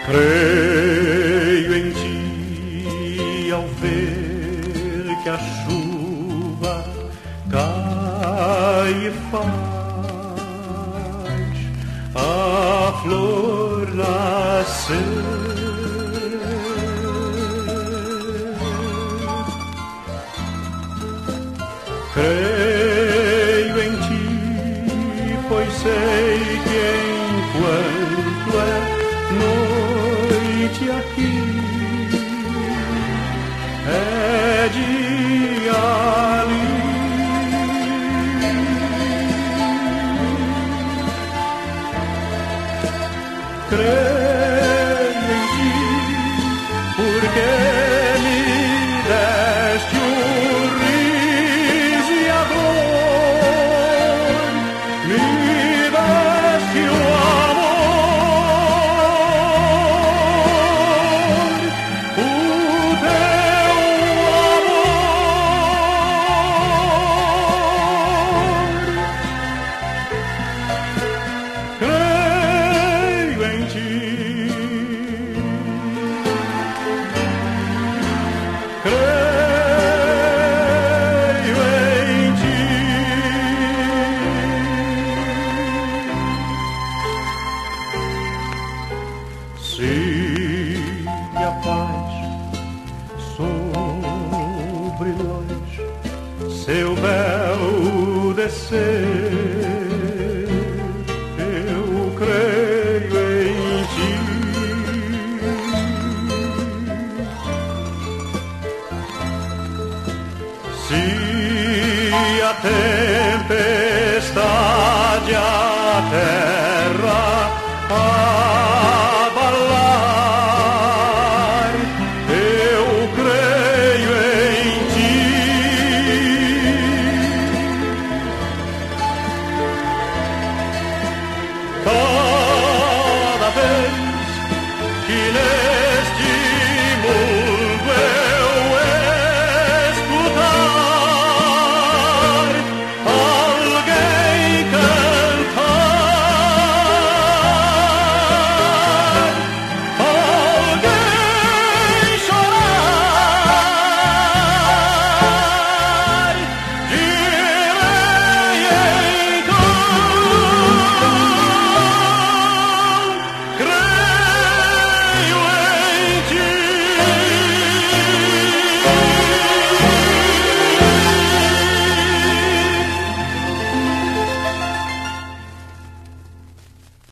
Creio em ti ao ver que a chuva cai e faz a flor nascer. Creio em ti, pois sei que enquanto é noite aqui é dia ali. Creio em ti, porque me deste o riso e a dor, me deste o amor, o teu amor. Creio em ti. Creio em ti. Se a paz sobre nós seu véu descer, eu creio em ti. Se a